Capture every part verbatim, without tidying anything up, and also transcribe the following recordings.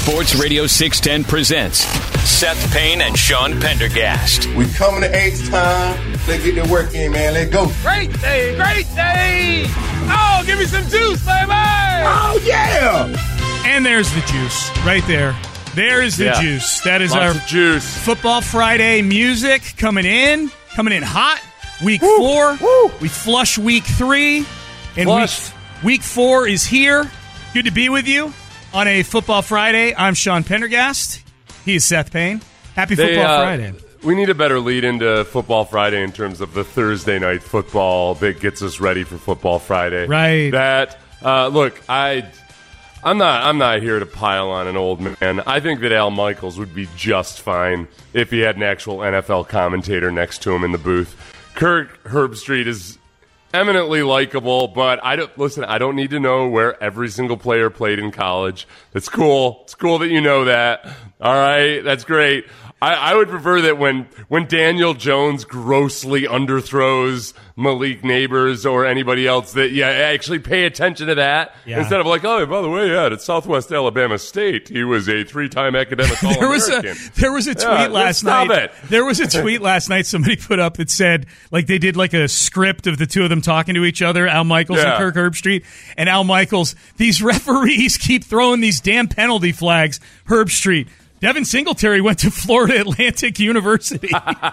Sports Radio six ten presents Seth Payne and Sean Pendergast. We coming to H-Time. Let's get the work in, man. Let's go. Great day, great day. Oh, give me some juice, baby. Oh, yeah. And there's the juice right there. There is the yeah. juice. That is Lots our of juice. Football Friday music coming in, coming in hot. Week Woo, four. woo. We flush week three. And week, week four is here. Good to be with you on a Football Friday. I'm Sean Pendergast. He is Seth Payne. Happy They, Football uh, Friday. We need a better lead into Football Friday in terms of the Thursday night football that gets us ready for Football Friday. Right. That uh, look, I, I'm not, I'm not here to pile on an old man. I think that Al Michaels would be just fine if he had an actual N F L commentator next to him in the booth. Kirk Herbstreit is eminently likable, but I don't listen. I don't need to know where every single player played in college. That's cool. It's cool that you know that. All right, that's great. I, I would prefer that when when Daniel Jones grossly underthrows Malik Neighbors or anybody else, that yeah, actually pay attention to that Yeah. instead of like, oh, by the way, yeah, at Southwest Alabama State, he was a three-time academic There was a All-American. there was a tweet Yeah, last stop night. it. There was a tweet last night somebody put up that said like they did like a script of the two of them talking to each other, Al Michaels Yeah. and Kirk Herbstreit, and Al Michaels. These referees keep throwing these damn penalty flags. Herbstreit. Devin Singletary went to Florida Atlantic University.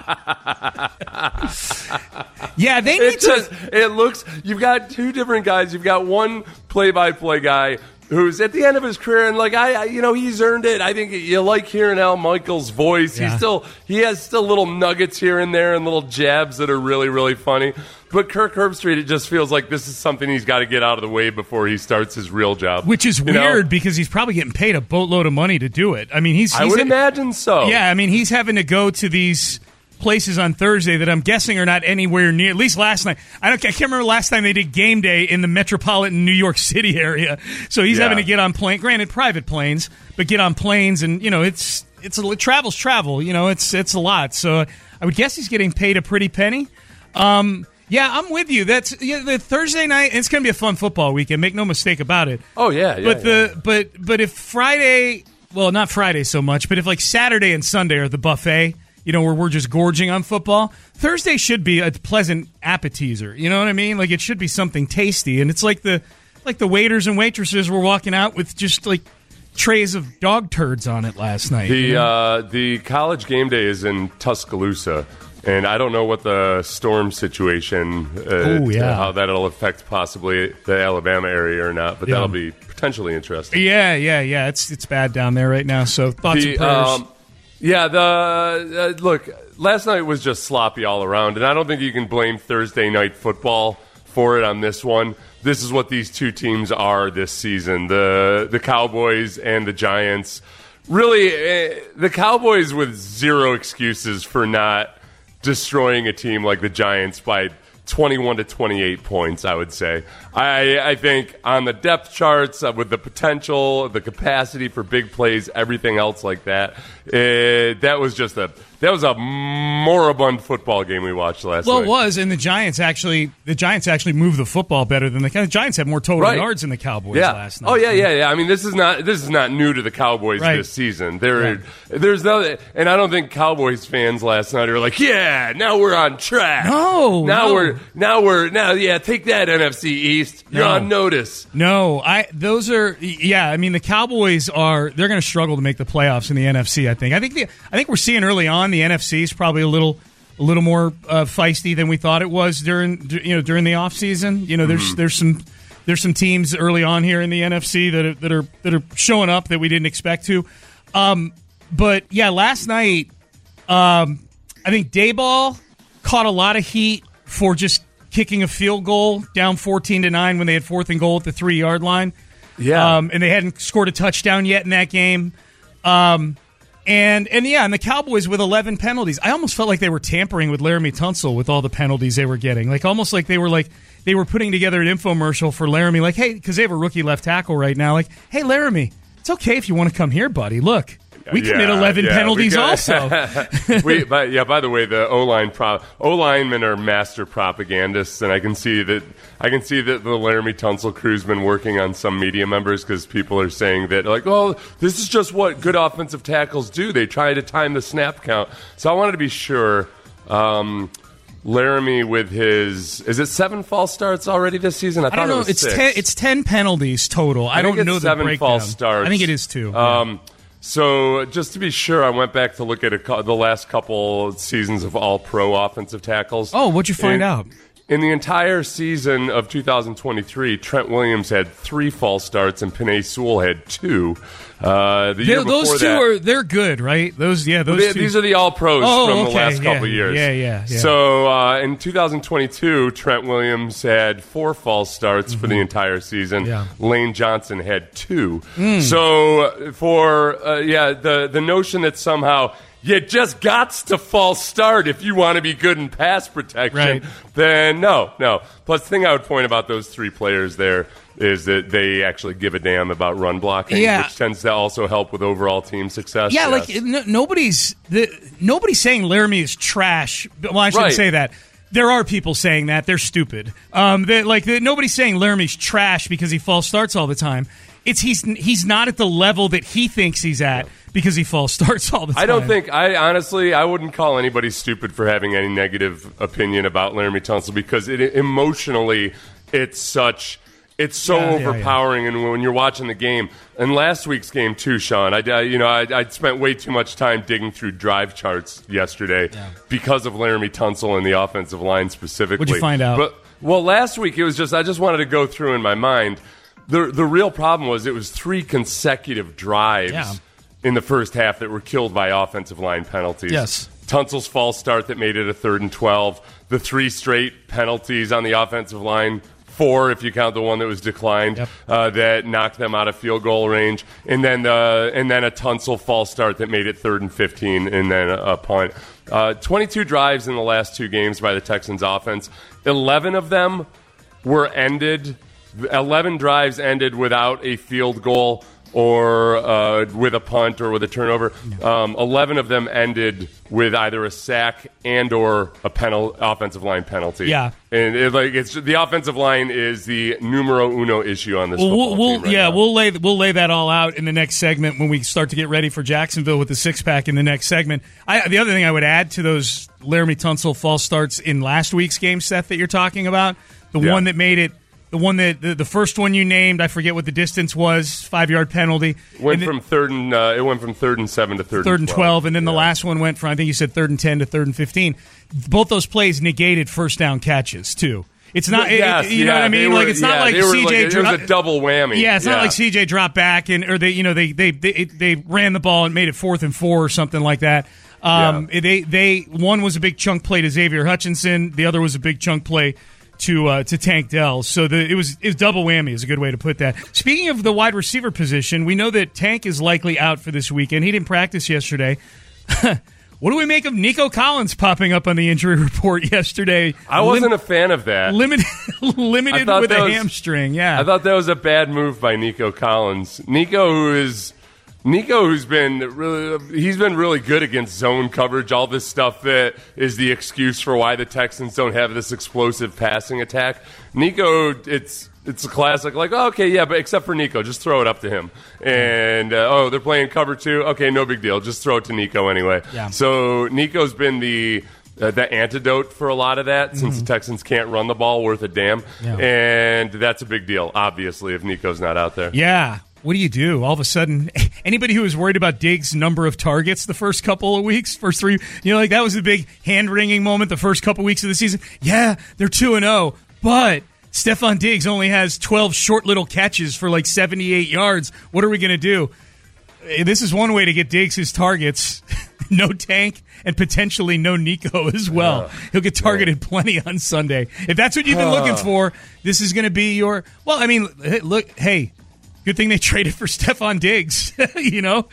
Yeah, they need It to. just, it looks, you've got two different guys. You've got one play-by-play guy who's at the end of his career, and like I, I you know, he's earned it. I think you like hearing Al Michaels' voice. Yeah. He's still, he has still little nuggets here and there and little jabs that are really, really funny. But Kirk Herbstreit, it just feels like this is something he's got to get out of the way before he starts his real job. Which is You weird know? because he's probably getting paid a boatload of money to do it. I mean, he's. I he's would a- imagine so. Yeah, I mean, he's having to go to these places on Thursday that I'm guessing are not anywhere near. At least last night, I don't. I can't remember last time they did game day in the metropolitan New York City area. So he's Yeah. having to get on plane. Granted, private planes, but get on planes, and you know, it's it's a travel's travel. You know, it's it's a lot. So I would guess he's getting paid a pretty penny. Um, yeah, I'm with you. That's yeah, the Thursday night. It's going to be a fun football weekend. Make no mistake about it. Oh yeah, yeah. But yeah. the but but if Friday, well, not Friday so much, but if like Saturday and Sunday are the buffet, you know, where we're just gorging on football, Thursday should be a pleasant appetizer. You know what I mean? Like it should be something tasty, and it's like the like the waiters and waitresses were walking out with just like trays of dog turds on it last night. The you know? uh, the college game day is in Tuscaloosa, and I don't know what the storm situation, uh, Oh, yeah. how that'll affect possibly the Alabama area or not, but Yeah. that'll be potentially interesting. yeah, yeah, yeah. It's it's bad down there right now. So thoughts The, and prayers. um, yeah, the uh, look, last night was just sloppy all around, and I don't think you can blame Thursday night football for it on this one. This is what these two teams are this season, the the Cowboys and the Giants. Really, eh, the Cowboys with zero excuses for not destroying a team like the Giants by twenty-one to twenty-eight points, I would say. I, I think on the depth charts, uh, with the potential, the capacity for big plays, everything else like that, uh, that was just a that was a moribund football game we watched last Well, night. it was, and the Giants actually the Giants actually moved the football better than the, the Giants had more total Right. yards than the Cowboys Yeah. last night. Oh yeah, yeah, yeah. I mean, this is not this is not new to the Cowboys Right. this season. There, Right. there's no, and I don't think Cowboys fans last night are like, yeah, now we're on track. No, now no. we're now we're now yeah, take that N F C East. You're No. on notice. No, I those are yeah. I mean, the Cowboys are they're going to struggle to make the playoffs in the N F C. I think. I think the I think we're seeing early on the N F C is probably a little a little more uh, feisty than we thought it was during you know during the offseason. You know, there's Mm-hmm. there's some there's some teams early on here in the N F C that are, that are that are showing up that we didn't expect to. Um, but yeah, last night, um, I think Dayball caught a lot of heat for just kicking a field goal down fourteen to nine when they had fourth and goal at the three yard line. Yeah. Um, and they hadn't scored a touchdown yet in that game. Um, and and yeah, and the Cowboys with eleven penalties. I almost felt like they were tampering with Laramie Tunsil with all the penalties they were getting. Like almost like they were like they were putting together an infomercial for Laramie. Like, hey, because they have a rookie left tackle right now. Like, hey, Laramie, it's okay if you want to come here, buddy. Look, We commit yeah, eleven yeah, penalties got, also. we, but yeah, by the way, the O-line pro, O-linemen are master propagandists, and I can see that I can see that the Laramie Tunsil crew's been working on some media members because people are saying that, like, oh, this is just what good offensive tackles do. They try to time the snap count. So I wanted to be sure. Um, Laramie with his is it seven false starts already this season? I, I thought don't know. it was It's six. ten. It's ten penalties total. I, I don't think know it's the seven breakdown. false starts. I think it is two. Um, so just to be sure, I went back to look at a, co- the last couple seasons of All Pro offensive tackles. Oh, what'd you find in, out? In the entire season of two thousand twenty-three, Trent Williams had three false starts and Penei Sewell had two. Uh, the year They're, those before two that, are they're good, right? Those yeah, those they, two. these are the All Pros Oh, from okay, the last yeah, couple years. yeah, yeah, yeah. So uh, in two thousand twenty-two, Trent Williams had four false starts mm-hmm. for the entire season. Yeah. Lane Johnson had two. Mm. So for uh, yeah, the the notion that somehow you just gots to false start if you want to be good in pass protection, right. then no, no. Plus, the thing I would point about those three players there is that they actually give a damn about run blocking, yeah. which tends to also help with overall team success. Yeah, yes. like n- nobody's the, nobody's saying Laramie is trash. Well, I shouldn't Right. say that. There are people saying that. They're stupid. Um, they, like they, nobody's saying Laramie's trash because he false starts all the time. It's he's he's not at the level that he thinks he's at because he false starts all the time. I don't think I honestly I wouldn't call anybody stupid for having any negative opinion about Laramie Tunsil because it emotionally it's such it's so Yeah, yeah, overpowering, and when you're watching the game, and last week's game too, Sean, I, I you know I, I spent way too much time digging through drive charts yesterday Yeah. because of Laramie Tunsil and the offensive line specifically. What'd you find out? But well, last week it was just I just wanted to go through in my mind. The the real problem was it was three consecutive drives Yeah. in the first half that were killed by offensive line penalties. Yes. Tunsil's false start that made it a third and twelve. The three straight penalties on the offensive line, four if you count the one that was declined, Yep. uh, that knocked them out of field goal range, and then uh, and then a Tunsil false start that made it third and fifteen, and then a, a punt. Uh, twenty-two drives in the last two games by the Texans offense. eleven of them were ended. eleven drives ended without a field goal or uh, with a punt or with a turnover. Um, eleven of them ended with either a sack and or a penal- offensive line penalty. Yeah. And it, like it's the offensive line is the numero uno issue on this Well, football we'll, we'll team right yeah, now. we'll lay we'll lay that all out in the next segment when we start to get ready for Jacksonville with the six pack in the next segment. I, the other thing I would add to those Laramie Tunsil false starts in last week's game, Seth, that you're talking about, the Yeah. one that made it. The one that the, the first one you named, I forget what the distance was, five yard penalty. Went And from third and uh, it went from third and seven to third, third and twelve, and then the Yeah. last one went from I think you said third and ten to third and fifteen. Both those plays negated first down catches too. It's not, it- Yes, it, you know yeah, what I they mean? were- like it's not yeah, like they were C J. like- it was a double whammy. Yeah, it's Yeah. not like C J dropped back and or they, you know, they they they, they ran the ball and made it fourth and four or something like that. Um, Yeah. They they one was a big chunk play to Xavier Hutchinson. The other was a big chunk play to uh, to Tank Dell. So the, it was it was double whammy is a good way to put that. Speaking of the wide receiver position, we know that Tank is likely out for this weekend. He didn't practice yesterday. What do we make of Nico Collins popping up on the injury report yesterday? I wasn't a fan of that. limited limited thought with that a was- hamstring. Yeah, I thought that was a bad move by Nico Collins. Nico, who is Nico, who's been really, he's been really good against zone coverage. All this stuff that is the excuse for why the Texans don't have this explosive passing attack. Nico, it's it's a classic. Like, oh, okay, yeah, but except for Nico, just throw it up to him. And uh, oh, they're playing cover two. Okay, no big deal. Just throw it to Nico anyway. Yeah. So Nico's been the. Uh, the antidote for a lot of that, since the Texans can't run the ball worth a damn, Yeah. and that's a big deal, obviously, if Nico's not out there. Yeah. What do you do? All of a sudden, anybody who was worried about Diggs' number of targets the first couple of weeks, first three, you know, like that was a big hand-wringing moment the first couple weeks of the season. Yeah, they're two and oh, but Stephon Diggs only has twelve short little catches for like seventy-eight yards. What are we going to do? Eh, This is one way to get Diggs his targets. No Tank and potentially no Nico as well. He'll get targeted plenty on Sunday. If that's what you've been looking for, this is going to be your. Well, I mean, hey, look, hey, good thing they traded for Stephon Diggs. You know,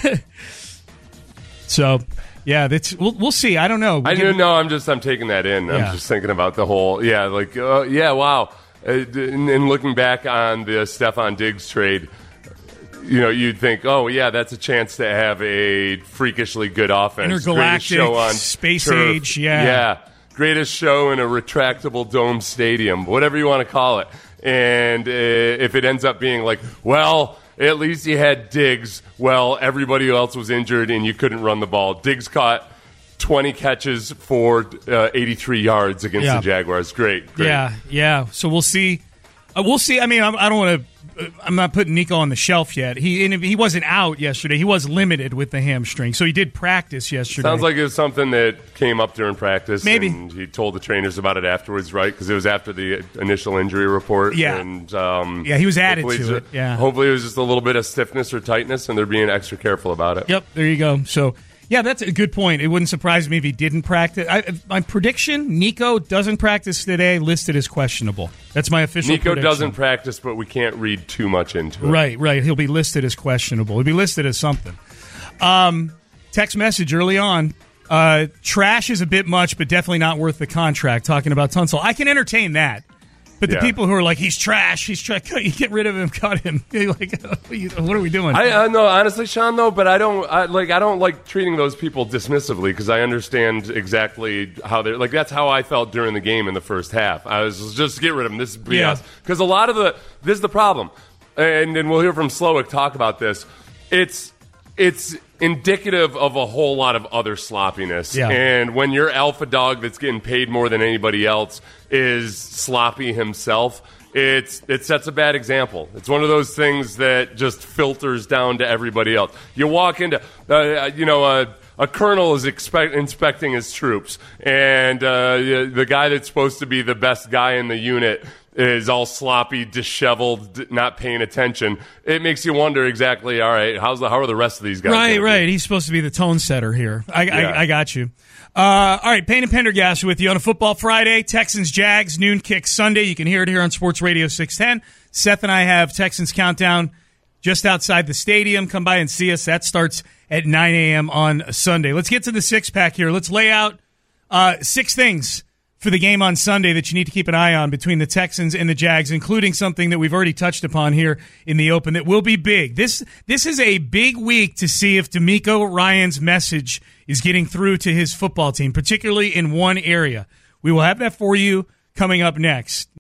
so yeah, that's we'll, we'll see. I don't know. I We do can- know. I'm just I'm taking that in. Yeah. I'm just thinking about the whole. Yeah, like uh, yeah, wow. Uh, and, and looking back on the Stephon Diggs trade, you know, you'd think, oh, yeah, that's a chance to have a freakishly good offense. Intergalactic, show on space turf. age, yeah. Yeah, greatest show in a retractable dome stadium, whatever you want to call it. And uh, if it ends up being like, well, at least you had Diggs, well, everybody else was injured and you couldn't run the ball. Diggs caught twenty catches for uh, eighty-three yards against yeah. the Jaguars. Great, great. Yeah, yeah. So we'll see. Uh, we'll see. I mean, I'm, I don't want to. I'm not putting Nico on the shelf yet. He and he wasn't out yesterday. He was limited with the hamstring, so he did practice yesterday. Sounds like it was something that came up during practice. Maybe. And he told the trainers about it afterwards, right? Because it was after the initial injury report. Yeah. And, um, yeah, he was added to just, it. Yeah. Hopefully it was just a little bit of stiffness or tightness, and they're being extra careful about it. Yep, there you go. So, yeah, that's a good point. It wouldn't surprise me if he didn't practice. I, my prediction, Nico doesn't practice today, listed as questionable. That's my official Nico prediction. doesn't practice, but we can't read too much into it. Right, right. He'll be listed as questionable. He'll be listed as something. Um, text message early on. Uh, trash is a bit much, but definitely not worth the contract. Talking about Tunsil. I can entertain that. But the Yeah. people who are like, he's trash, he's trash, you get rid of him, cut him. You're like, what are we doing? I, I know, honestly, Sean, though, but I don't I, like. I don't like treating those people dismissively because I understand exactly how they're like. That's how I felt during the game in the first half. I was just get rid of them. This is B S because a lot of the this is the problem, and and we'll hear from Slowick talk about this. It's it's indicative of a whole lot of other sloppiness. Yeah. And when your alpha dog that's getting paid more than anybody else is sloppy himself, it's it sets a bad example. It's one of those things that just filters down to everybody else. You walk into, uh, you know, a, a colonel is expect, inspecting his troops, and uh, the guy that's supposed to be the best guy in the unit is all sloppy, disheveled, not paying attention. It makes you wonder exactly, all right, how's the, how are the rest of these guys? Right, gonna right. be? He's supposed to be the tone setter here. I, Yeah. I, I got you. Uh, all right, Payne and Pendergast with you on a Football Friday. Texans, Jags, noon kick Sunday. You can hear it here on Sports Radio six ten. Seth and I have Texans Countdown just outside the stadium. Come by and see us. That starts at nine a.m. on Sunday. Let's get to the six-pack here. Let's lay out uh, six things for the game on Sunday that you need to keep an eye on between the Texans and the Jags, including something that we've already touched upon here in the open that will be big. This this is a big week to see if D'Amico Ryan's message is getting through to his football team, particularly in one area. We will have that for you coming up next.